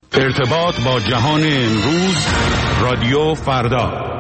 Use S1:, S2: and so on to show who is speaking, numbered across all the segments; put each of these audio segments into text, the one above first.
S1: ارتباط با جهان امروز، رادیو فردا.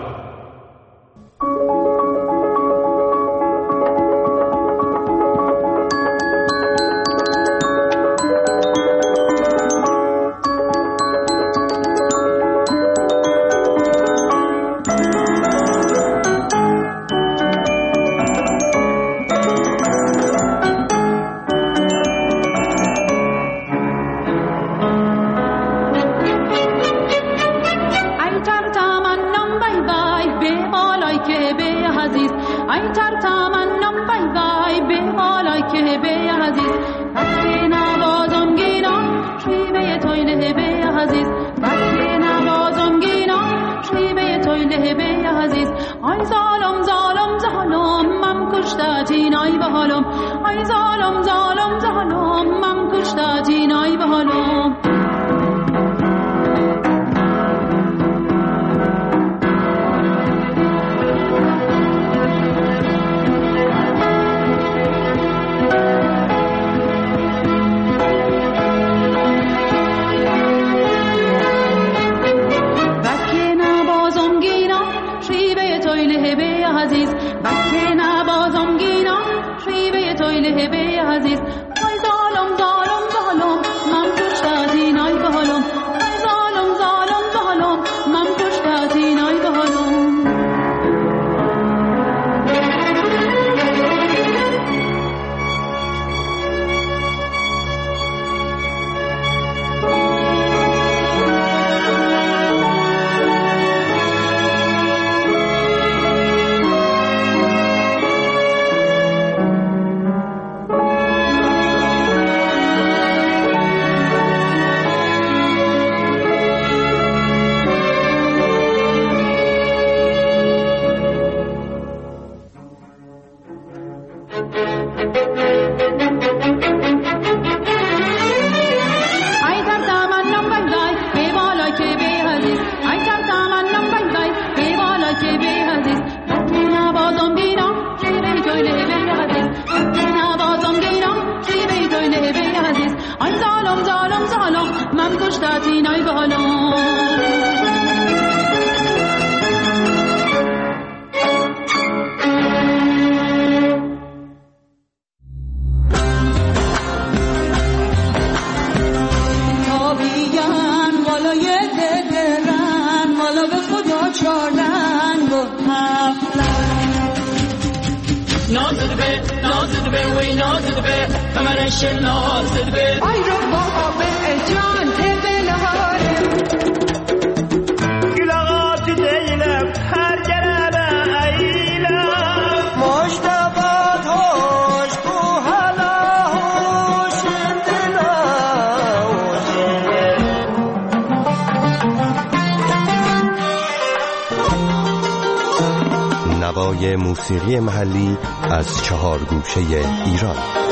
S2: نوای موسیقی محلی از 4 گوشه ایران.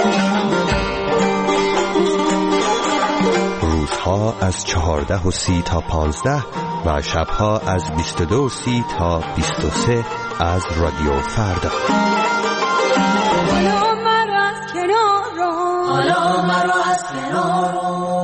S2: روزها از 14:30 تا 15 و شبها از 22:30 تا 23 از رادیو فردا.
S3: حالا مرا از کنار حالا مرا از کنار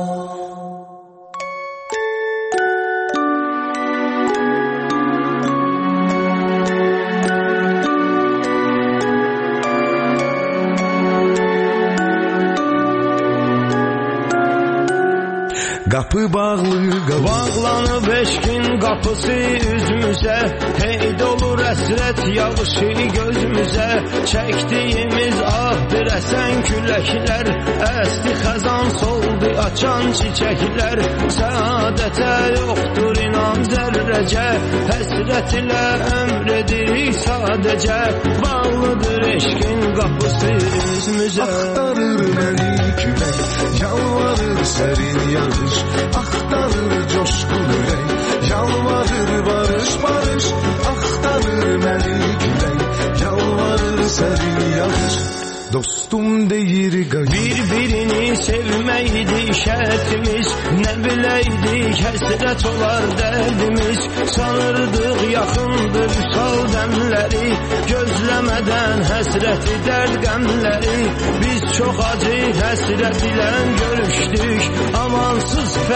S4: Qapı bağlanıb eşkin qapısı üzümüzə, heyd olur əsrət yağışı gözümüzə, çəkdiyimiz ah bir əsən küləklər, əsti xəzan soldu açan çiçəklər, səadətə yoxdur inan zərrəcə, həsrət ilə əmr edirik sadəcə, bağlıdır eşkin qapısı üzümüzə.
S5: Axtarır məni külək, yalvarır sərin yağış, axtarır coşqun ürək, yalvarır barış barış, axtarır məni külək, yalvarır sərin yağış. Dostum deyir
S4: bir-birini sevməkdi şərtimiz, nə biləydik həsrət olar dərdimiz, sanırdıq yaxındır üsal dəmləri, gözləmədən həsrəti dərd qəmləri, biz çox acı həsrət ilə görüşdük, amansız fəryad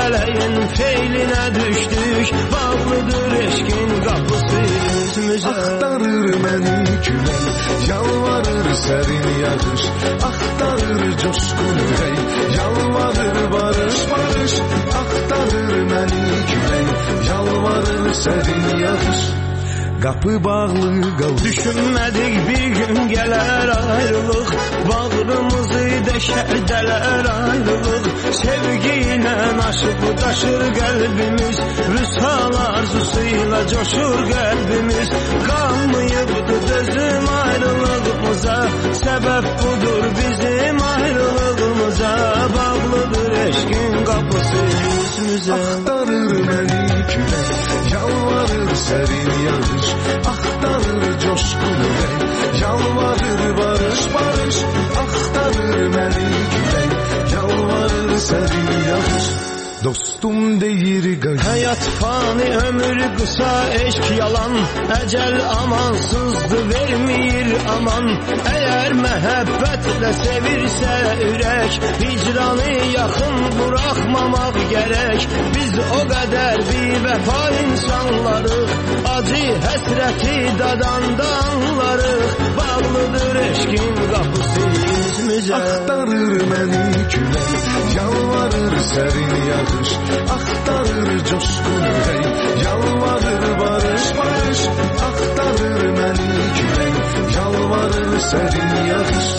S4: feleğin feyline düştük. Bağlıdır eşkin kapısı yüzümüze.
S5: Axtarır məni külək, yalvarır sərin yağış. Axtarır coşqun ürək, yalvarır barış barış. Axtarır məni külək, yalvarır sərin yağış. Qapı bağlı qaldı.
S4: Düşünmədik bir gün gələr ayrılıq, bağrımızı deşərdələr ayrılıq. Sevgi ilə aşıb daşır qəlbimiz, vüsal arzusuyla coşur qəlbimiz. Qalmayıbdı dözüm ayrılığımıza, səbəb budur bizim ayrılığımıza. Bağlıdır eşkin qapısı yüzümüzə.
S5: Axtarır məni külək, yalvarır sərin yağış. Axtarır coşqun ürək, yalvarır barış barış. Axtarır məni külək, yalvarır sərin yağış. Dostum deyir qayıt.
S4: Həyat fani, ömür qısa, eşq yalan. Əcəl amansızdı, vermir aman. Əgər məhəbbətlə sevirsə ürək, hicranı yaxın buraxmamaq gərək. Biz o qədər bivəfa insanlarıq, acı həsrəti dadanda anlarıq. Bağlıdır eşkin qapısı yüzümüzə.
S5: Axtarır məni külək, yalvarır sərin yağış. Axtarır coşqun ürək, yalvarır barış barış. Axtarır məni külək, yalvarır sərin yağış.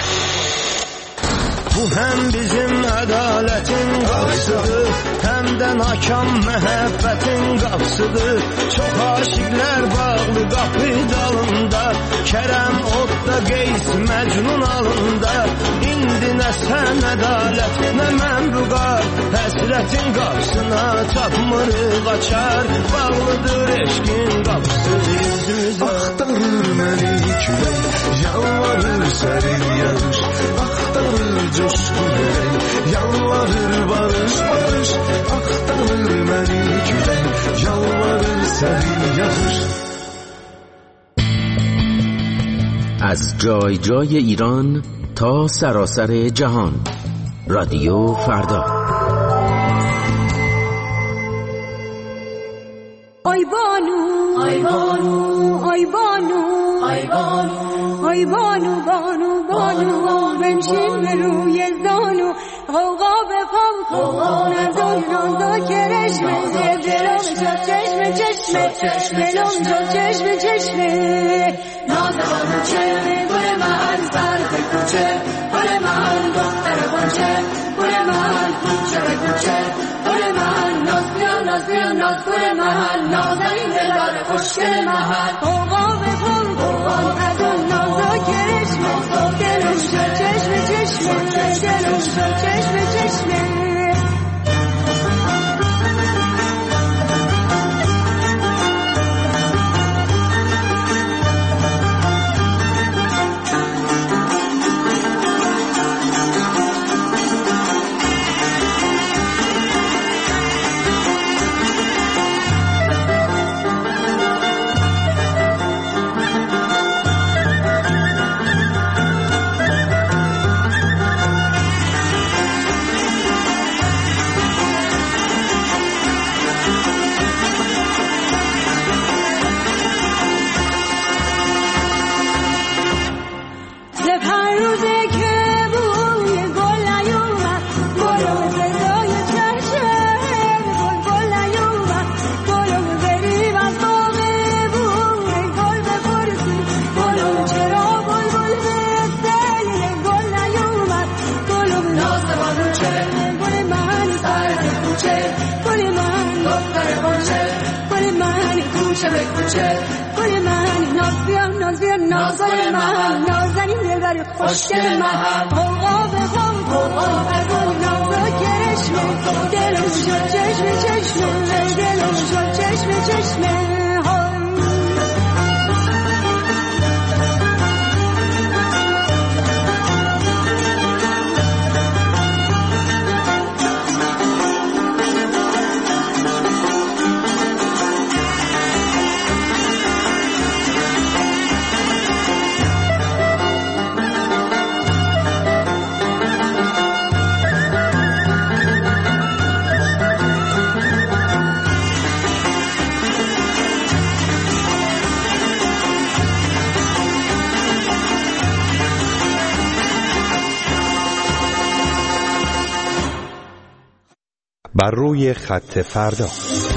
S4: Bu həm bizim ədalətin qapısıdır, həm də nakam məhəbbətin qapısıdır. Çox aşiqlər bağlı qapı dalında, Kərəm odda, Qeys Məcnun alında. İndi nə sən ədalət, nə mən bu qar, həsrətin qapısına tapmırıq açar. Bağlıdır eşkin qapısı yüzümüzə.
S5: Axtarır məni külək, yalvarır sərin yağış. Axtarır coşqun ürək, yalvarır barış barış. Axtarır məni külək, yalvarır sərin yağış.
S6: از جای جای ایران تا سراسر جهان، رادیو فردا.
S3: آی بانو آی بانو آی بانو آی بانو آی بانو بانو بانو بنشین به روی زانو غوغا بپام غوغا نزان نازا کرشمه دلم شد چشمه چشمه دلم شد چشمه چشمه نازبانو چه گل محل سر به کوچه گل محل دختر بانچه گل محل کوچه به کوچه گل محل ناز ناز گل محل نازنین دلبر خوشگل محل غوغا بپام غوغا نزان نازا کرشمه دلم شد چشمه دلم شد چشمه خوشگل محل غوغا بخوام غوغا بخوام نازا کرشمه دلم شد چشمه دلم شد چشمه
S2: بر روی خط فردا.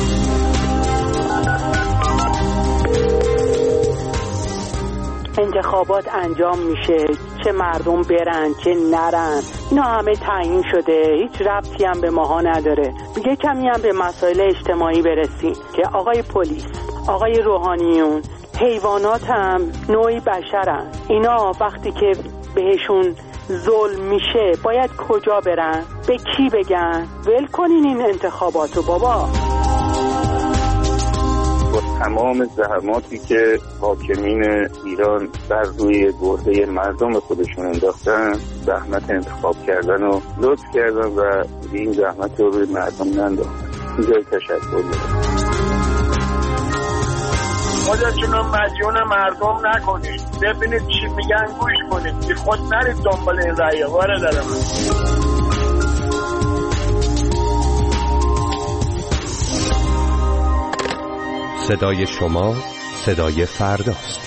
S7: انتخابات انجام میشه، چه مردم برن چه نرن اینا همه تعیین شده، هیچ ربطی هم به ماها نداره. میگه کمی هم به مسائل اجتماعی برسیم که آقای پلیس، آقای روحانیون، حیوانات هم نوعی بشرن، اینا وقتی که بهشون ظلم میشه باید کجا برن؟ به کی بگن؟ ول کنین این انتخاباتو بابا.
S8: با تمام زحماتی که حاکمین ایران بر روی گرده مردم خودشون انداختن، زحمت انتخاب کردن و لطف کردن و این زحمت رو روی مردم ننداختن. اینجای تشکر دارم.
S9: خودتون رو مدیون مردم نکنید، ببینید چی میگن گوش کنید، بی خود نرید دنبال این رأیه. وارد دارم
S2: صدای شما صدای فرداست.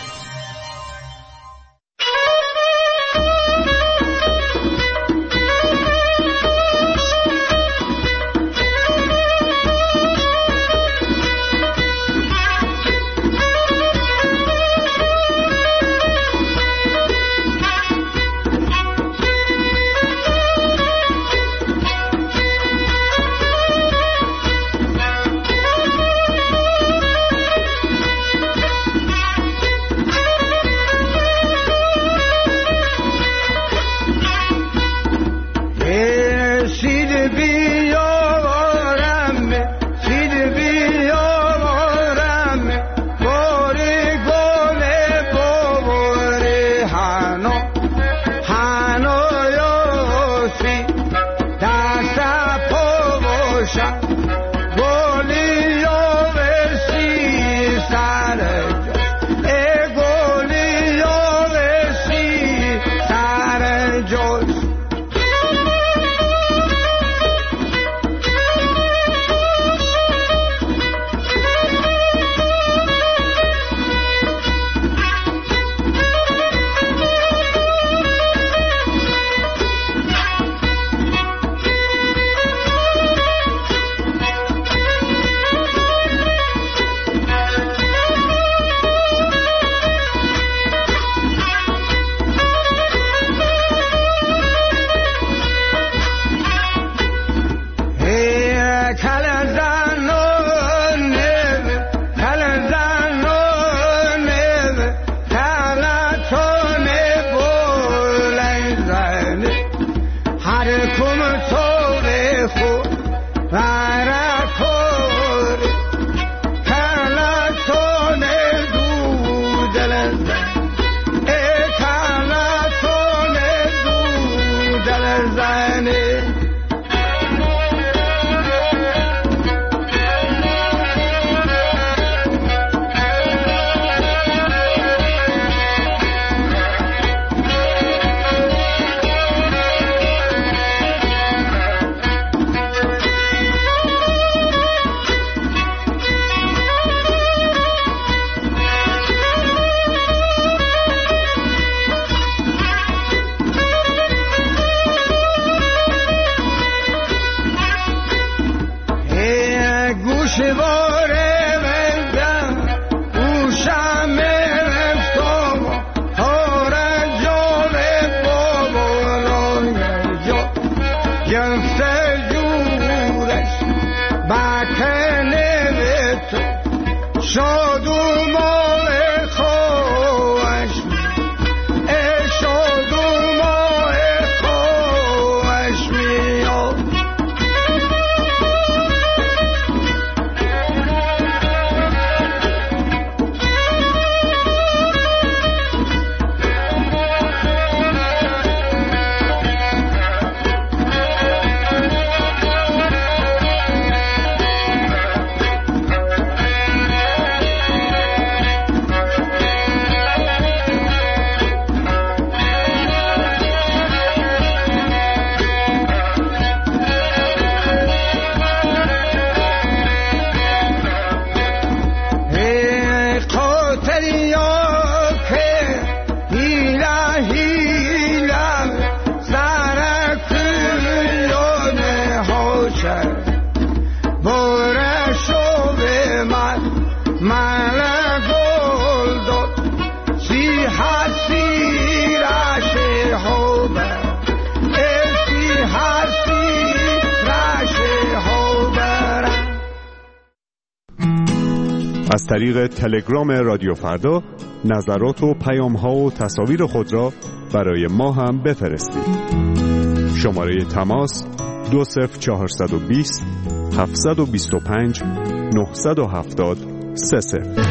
S10: از طریق تلگرام رادیو فردا نظرات و پیام‌ها و تصاویر خود را برای ما هم بفرستید. شماره تماس 20420 725 970 30.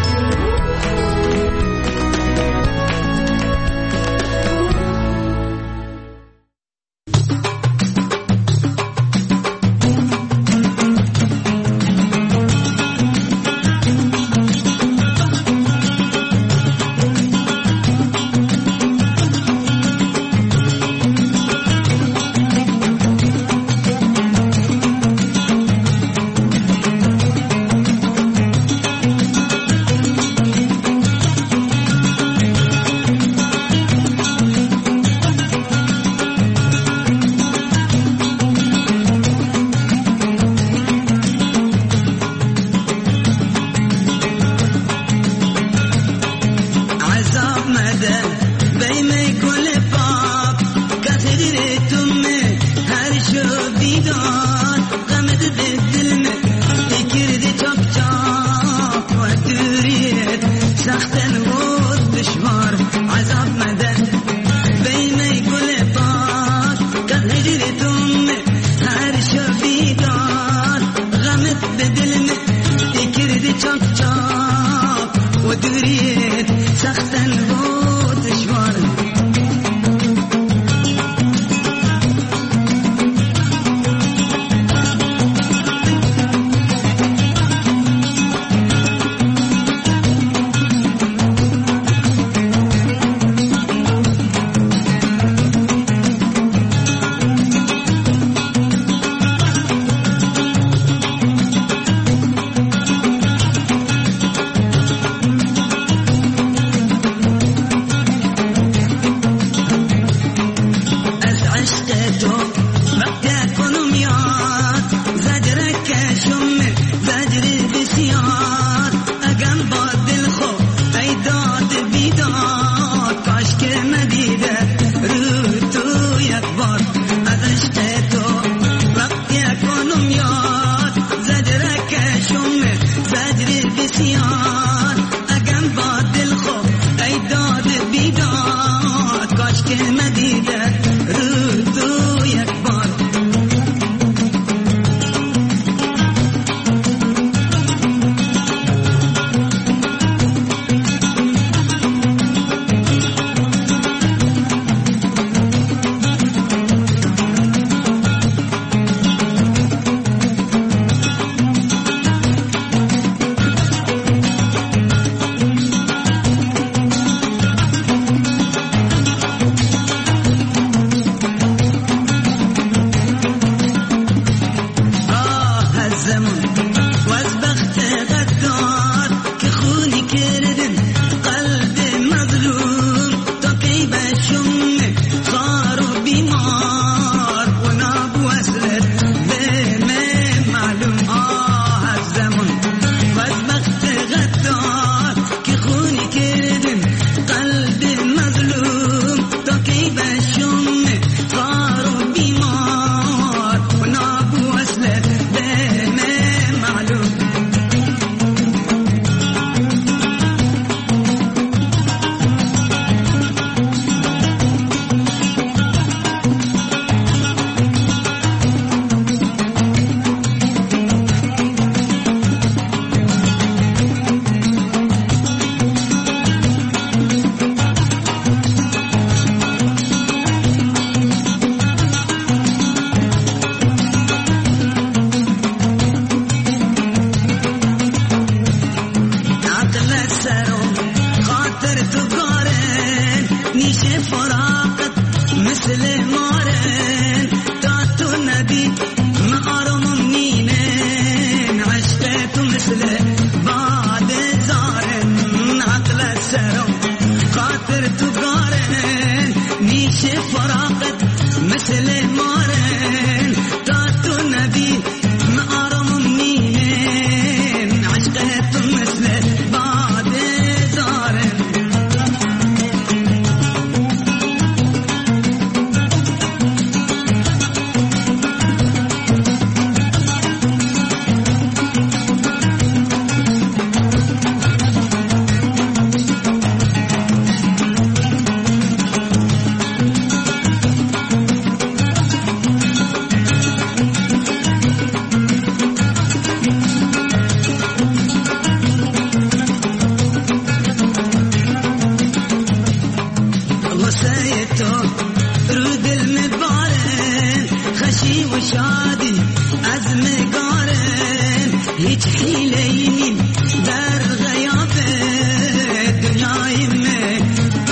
S11: هیچ حیله‌ای نیم در غیاب دنیای من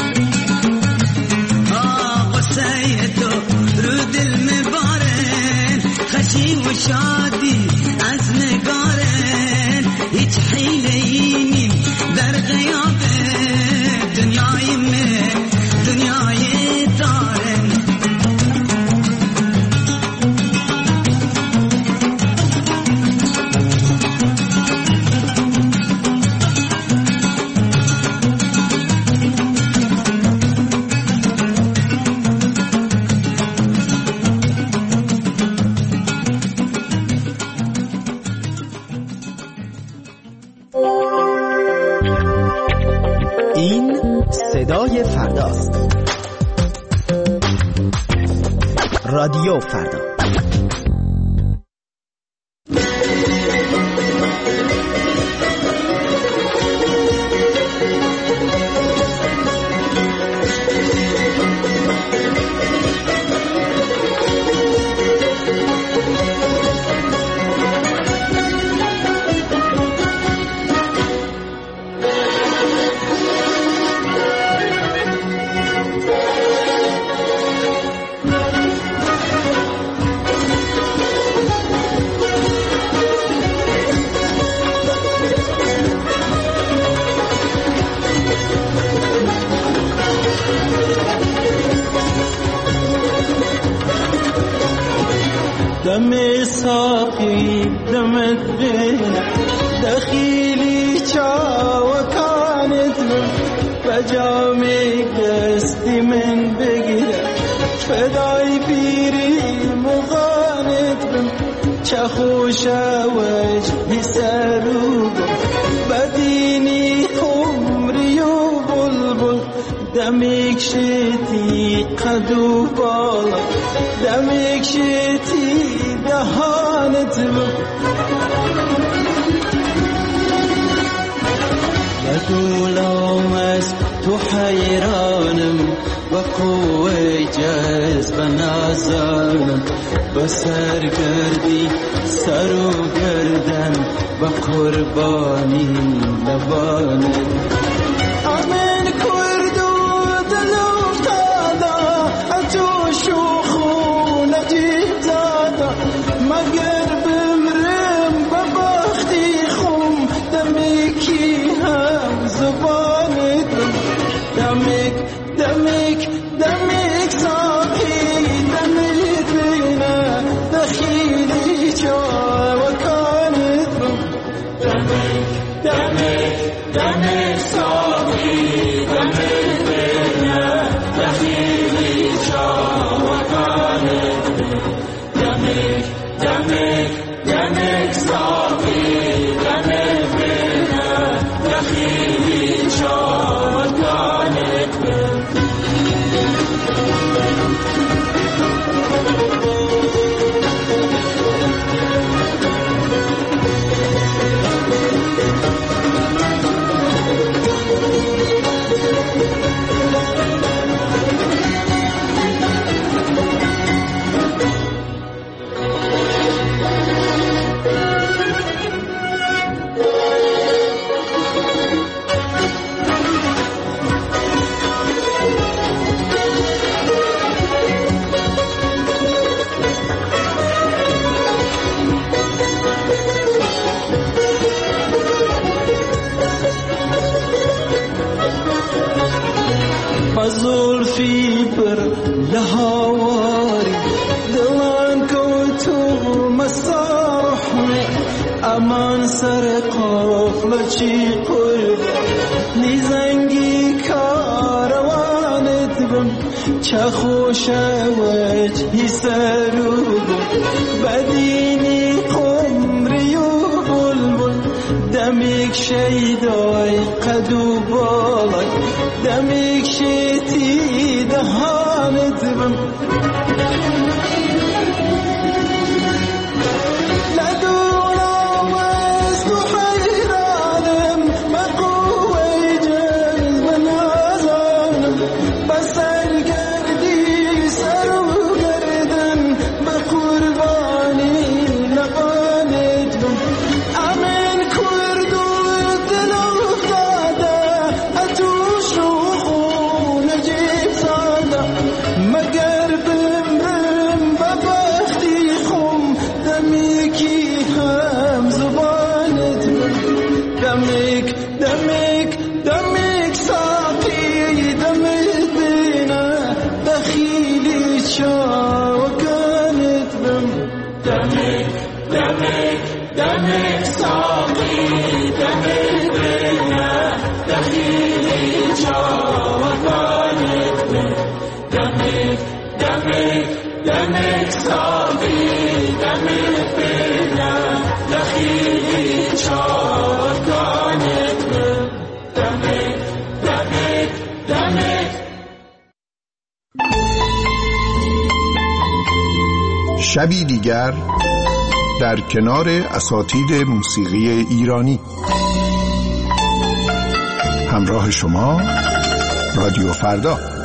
S11: قصه تو رو دل مبارن خشی و شادی از نگارن هیچ حیله‌ای نیم در غیاب دنیای من دنیای دارن
S12: این صدای فرداست. رادیو فردا.
S13: دم ساقي دمت بينا دخيلي وكانت من بجامي قصدي من بقيا فداي بيري مغانت من چخوشا وجهي سروب بديني عمري وبلبل دمك شتي قدو بالا دمك شتي دهانت بدولام از تو حیرانم و قوه جذب نازانم با سرگردی سر و گردن و قربانی لبانم آمین کرد و دل افتادا تو شوخو نجیب دادا مگر بمرم بباختی خم دمکی هم زبانت دمک ساقی دمت بینه دخیلی جا و کانت دمک ساقی دمت بینه دخیلی جا و کانت دمک ساقی دمت بینه دخیلی جا و کانت زلفی پر لهواری دلان کو تو مساحنه امان سر قافل چی قرب نیزنگی کاروانت بم چه خوش وجهی سروب بدینی قمری و بلبل دمک شیدای قدو بالای دمک شتی دهانت بم ندونم از تو حیرانم بقوه جذب نازانم بسرگردی سر و گردن بقربانی لبانت بم دمك ساقي دمك بنا دخيلي جاوطانك دمك دمك دمك ساقي دمك بنا دخيلي جاوطانك دمك دمك دمك.
S14: شبی دیگر در کنار اساتید موسیقی ایرانی. همراه شما رادیو فردا.